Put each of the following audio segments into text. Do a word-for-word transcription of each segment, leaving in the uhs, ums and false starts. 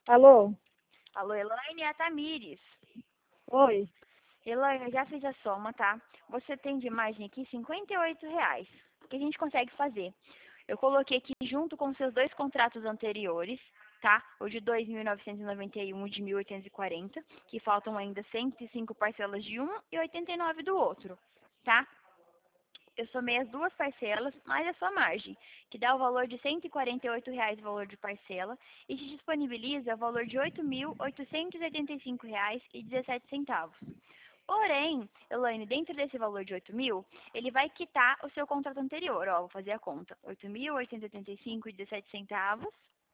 Alô? Alô, Elaine, é a Tamires. Oi. Elaine, eu já fiz a soma, tá? Você tem de margem aqui cinquenta e oito reais. O que a gente consegue fazer? Eu coloquei aqui junto com seus dois contratos anteriores, tá? O de dois mil novecentos e noventa e um e de mil oitocentos e quarenta, que faltam ainda cento e cinco parcelas de um e oitenta e nove do outro, tá? Eu somei as duas parcelas mais a sua margem, que dá o valor de cento e quarenta e oito reais o valor de parcela e te disponibiliza o valor de oito mil oitocentos e oitenta e cinco reais e dezessete centavos. Porém, Elaine, dentro desse valor de oito mil, ele vai quitar o seu contrato anterior. Ó, vou fazer a conta. oito mil oitocentos e oitenta e cinco e dezessete centavos.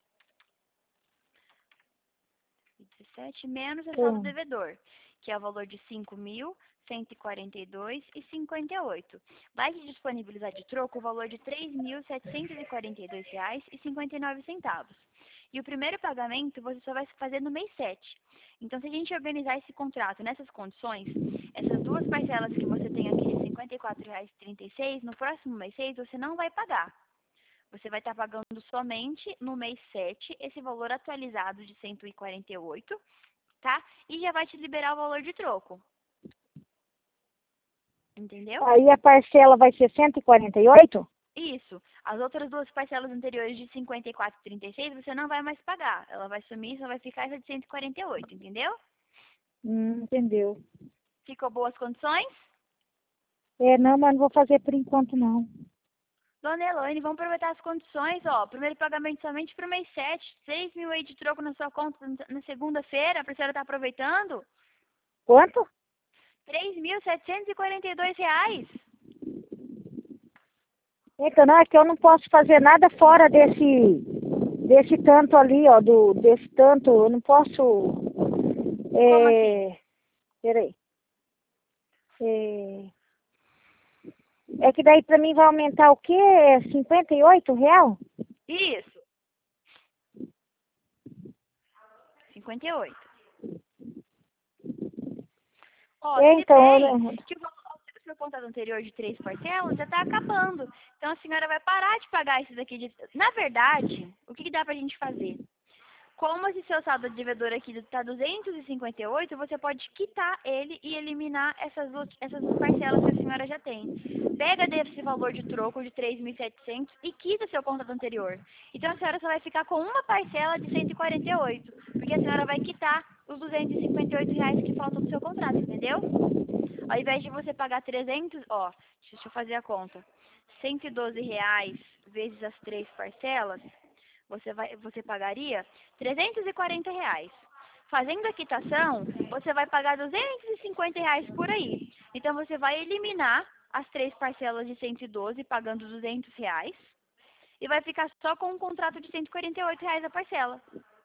dezessete menos a saldo Hum. devedor, que é o valor de cinco mil cento e quarenta e dois reais e cinquenta e oito. Vai te disponibilizar de troco o valor de três mil setecentos e quarenta e dois reais e cinquenta e nove centavos. E o primeiro pagamento você só vai fazer no mês sete. Então, se a gente organizar esse contrato nessas condições, essas duas parcelas que você tem aqui de cinquenta e quatro reais e trinta e seis centavos, no próximo mês seis você não vai pagar. Você vai estar pagando somente no mês sete esse valor atualizado de cento e quarenta e oito, tá? E já vai te liberar o valor de troco. Entendeu? Aí a parcela vai ser cento e quarenta e oito? Isso. As outras duas parcelas anteriores de cinquenta e quatro e trinta e seis você não vai mais pagar. Ela vai sumir, só vai ficar essa de cento e quarenta e oito, entendeu? Hum, entendeu. Ficou boas condições? É, não, mas não vou fazer por enquanto, não. Dona Elaine, vamos aproveitar as condições, ó. Primeiro pagamento somente para o mês sete, seis mil aí de troco na sua conta na segunda-feira, a senhora tá aproveitando? Quanto? três mil setecentos e quarenta e dois reais. Então, não, é que eu não posso fazer nada fora desse, desse tanto ali, ó, do, desse tanto, eu não posso, Como assim? é, peraí, é, é que daí pra mim vai aumentar o quê? cinquenta e oito real? Isso. cinquenta e oito. Ó, É, se então, eu bem não- que o valor do seu contrato anterior de três parcelas já está acabando. Então a senhora vai parar de pagar esse daqui de... Na verdade, o que, que dá pra gente fazer? Como esse seu saldo de devedor aqui está duzentos e cinquenta e oito, você pode quitar ele e eliminar essas, out- essas parcelas que a senhora já tem. Pega desse valor de troco de três mil e setecentos e quita seu contrato anterior. Então a senhora só vai ficar com uma parcela de cento e quarenta e oito, porque a senhora vai quitar os duzentos e cinquenta e oito reais que faltam do seu contrato, entendeu? Ao invés de você pagar trezentos, ó, deixa eu fazer a conta. cento e doze reais vezes as três parcelas, você, vai, você pagaria trezentos e quarenta reais. Fazendo a quitação, você vai pagar duzentos e cinquenta reais por aí. Então, você vai eliminar as três parcelas de cento e doze, pagando duzentos reais, e vai ficar só com um contrato de cento e quarenta e oito reais a parcela.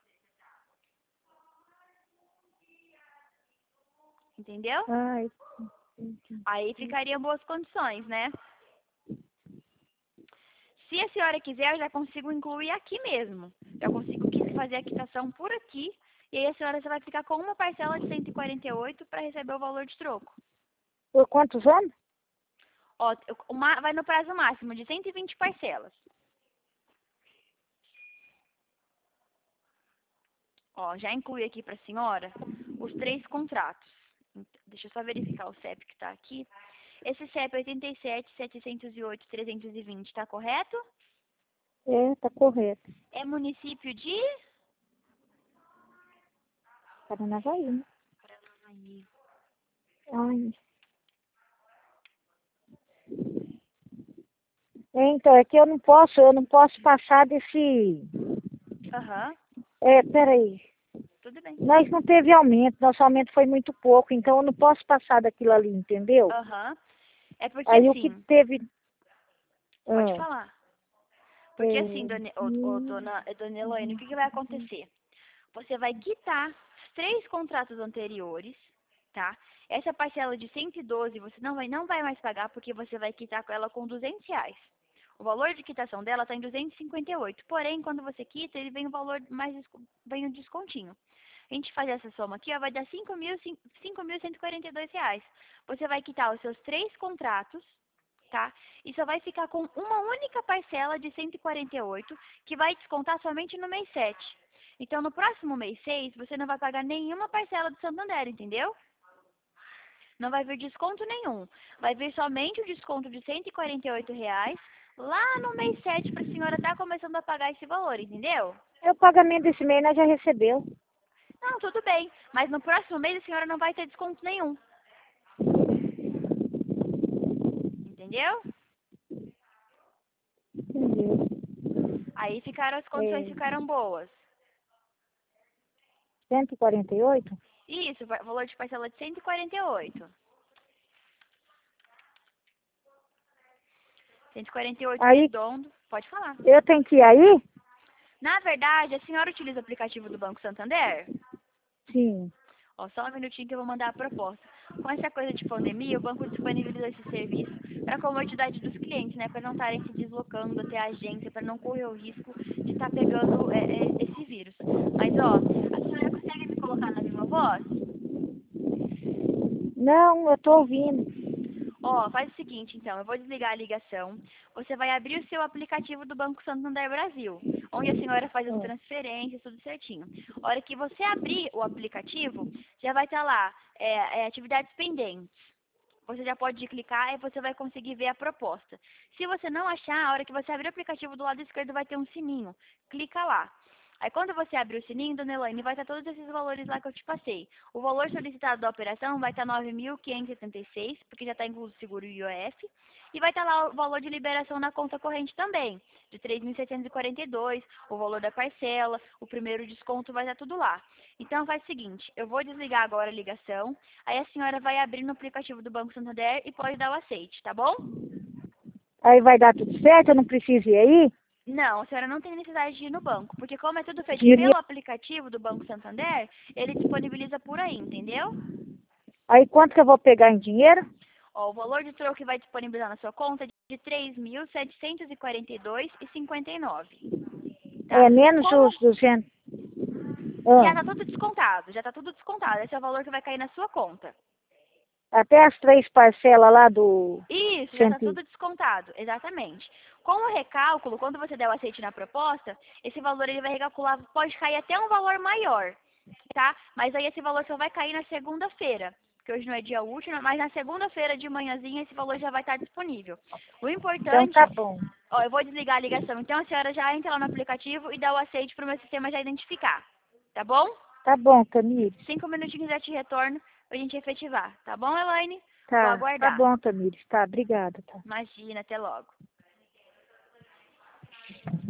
Entendeu? ai, Aí ficaria boas condições, né? Se a senhora quiser, eu já consigo incluir aqui mesmo. Já consigo fazer a quitação por aqui. E aí a senhora só vai ficar com uma parcela de cento e quarenta e oito para receber o valor de troco. por quantos anos? Ó, uma, vai no prazo máximo de cento e vinte parcelas. Ó, já inclui aqui para a senhora os três contratos. Deixa eu só verificar o C E P que está aqui. Esse C E P oitenta e sete, setecentos e oito, trezentos e vinte, está correto? É, tá correto. É município de... Paranavaí, né? Paranavaí. Ai. É, então, é que eu não posso, eu não posso passar desse, Aham, é, peraí, tudo bem. nós não teve aumento, nosso aumento foi muito pouco, então eu não posso passar daquilo ali, entendeu? Aham. É porque Aí o que assim, teve, pode ah, falar. é, Porque assim, dona, ô, ô, hum, dona, dona Eloína, o que, que vai acontecer? Você vai quitar os três contratos anteriores, tá? Essa parcela de cento e doze você não vai, não vai mais pagar porque você vai quitar com ela com duzentos reais. O valor de quitação dela está em duzentos e cinquenta e oito. Porém, quando você quita, ele vem o valor mais, vem o descontinho. A gente faz essa soma aqui, ó, vai dar cinco mil cento e quarenta e dois reais. Você vai quitar os seus três contratos, tá? E só vai ficar com uma única parcela de cento e quarenta e oito, que vai descontar somente no mês sete. Então, no próximo mês seis, você não vai pagar nenhuma parcela do Santander, entendeu? Não vai vir desconto nenhum. Vai vir somente o desconto de cento e quarenta e oito reais lá no mês sete para a senhora estar começando a pagar esse valor, entendeu? É o pagamento desse mês, nós já recebeu. Não, tudo bem. Mas no próximo mês a senhora não vai ter desconto nenhum. Entendeu? Entendeu? Aí ficaram as condições É, ficaram boas. cento e quarenta e oito? Isso, va- valor de parcela de cento e quarenta e oito. cento e quarenta e oito Aí, redondo. Pode falar. eu tenho que ir aí? Na verdade, a senhora utiliza o aplicativo do Banco Santander? Sim. Ó, só um minutinho que eu vou mandar a proposta. Com essa coisa de pandemia, o banco disponibiliza esse serviço para a comodidade dos clientes, né? Para não estarem se deslocando até a agência, para não correr o risco de estar pegando é, é, esse vírus. Mas, ó, a senhora consegue me colocar na minha voz? Não, eu tô ouvindo. Ó, faz o seguinte, então, eu vou desligar a ligação. Você vai abrir o seu aplicativo do Banco Santander Brasil, onde a senhora faz as Hum. transferências, tudo certinho. A hora que você abrir o aplicativo, já vai estar lá, é, é, atividades pendentes. Você já pode clicar e você vai conseguir ver a proposta. Se você não achar, a hora que você abrir o aplicativo do lado esquerdo vai ter um sininho. Clica lá. Aí quando você abrir o sininho, dona Elaine, vai estar todos esses valores lá que eu te passei. O valor solicitado da operação vai estar nove mil quinhentos e setenta e seis, porque já está incluso o seguro e o I O F. E vai estar lá o valor de liberação na conta corrente também, de três mil setecentos e quarenta e dois, o valor da parcela, o primeiro desconto vai estar tudo lá. Então faz o seguinte, eu vou desligar agora a ligação, aí a senhora vai abrir no aplicativo do Banco Santander e pode dar o aceite, tá bom? Aí vai dar tudo certo, eu não preciso ir aí? Não, a senhora não tem necessidade de ir no banco, porque como é tudo feito E- pelo aplicativo do Banco Santander, ele disponibiliza por aí, entendeu? Aí quanto que eu vou pegar em dinheiro? Ó, o valor de troco que vai disponibilizar na sua conta é de três mil setecentos e quarenta e dois reais e cinquenta e nove centavos, tá? É menos Como os duzentos. já Ah, tá tudo descontado, já tá tudo descontado, esse é o valor que vai cair na sua conta. até as três parcelas lá do Isso, já está cento. tudo descontado, exatamente. Com o recálculo, quando você der o aceite na proposta, esse valor ele vai recalcular, pode cair até um valor maior, tá? Mas aí esse valor só vai cair na segunda-feira, porque hoje não é dia útil, mas na segunda-feira de manhãzinha esse valor já vai estar disponível. O Então importante, tá bom. ó, eu vou desligar a ligação, então a senhora já entra lá no aplicativo e dá o aceite para o meu sistema já identificar, tá bom? Tá bom, Tamires. Cinco minutinhos já te retorno pra gente efetivar, tá bom, Elaine? Vou Tá, tá aguardar. bom, Tamires. Tá, obrigada, tá. Imagina, até logo.